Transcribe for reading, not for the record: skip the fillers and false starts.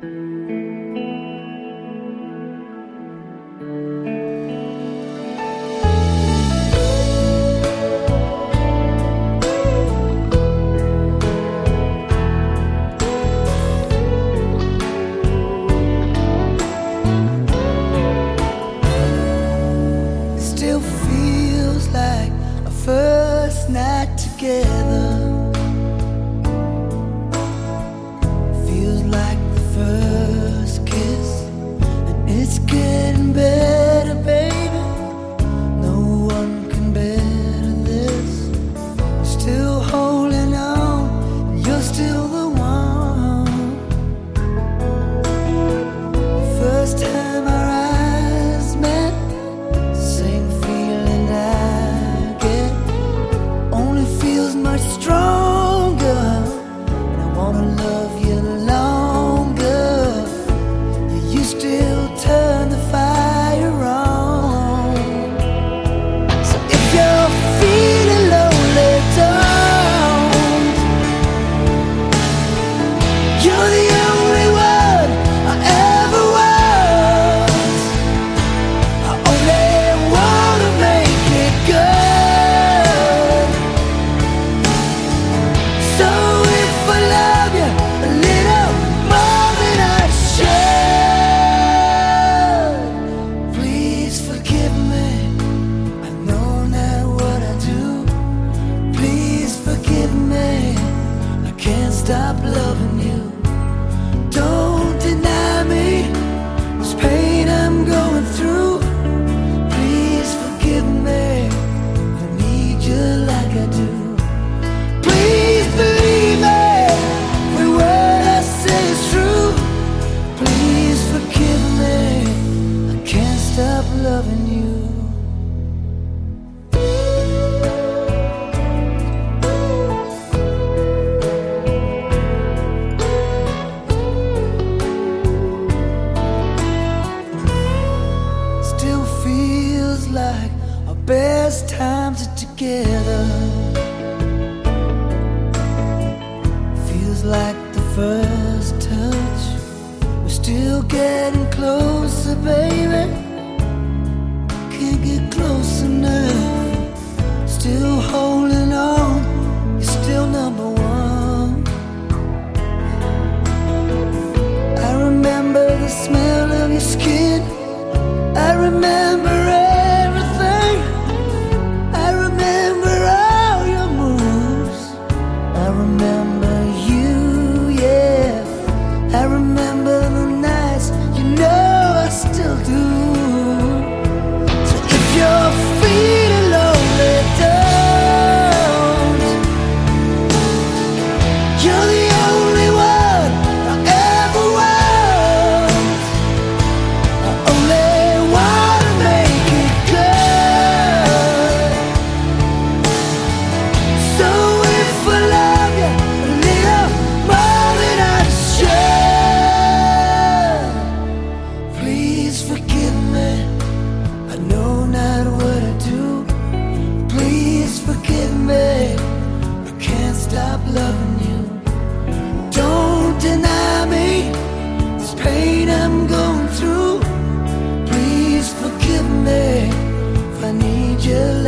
Still feels like a first night together. Feels like the first kiss, and it's getting better, baby. No one can better this. I'm still holding on, and you're still the one. The first time our eyes met, same feeling I get, only feels much stronger. And I wanna love you longer. You still turn the fire on. So if you're feeling lonely, don't. You're the only one I ever was. I only wanna make it good. So if I love you a little more than I should, please forgive me. I know not what I do. Please forgive me. I can't stop loving you. Don't deny me this pain I'm going through. Please forgive me. I need you like I do. Please believe me. Every word I say is true. Please forgive me. I can't stop loving you. Still feels like our best times are together. Feels like the first touch. We're still getting closer, baby. Can't get close enough. Still holding on. You're still number one. I remember the smell of your skin. I remember everything. I remember all your moves. I remember you, yeah. I remember the nights, you know I still do. So if you're feeling lonely, don't. You're the only one I ever was. I only wanna make it good. So if I love you a little more than I should, please forgive me. I know not what I do. Please forgive me. I can't stop loving you. Don't deny me this pain I'm going through. Please forgive me if I need you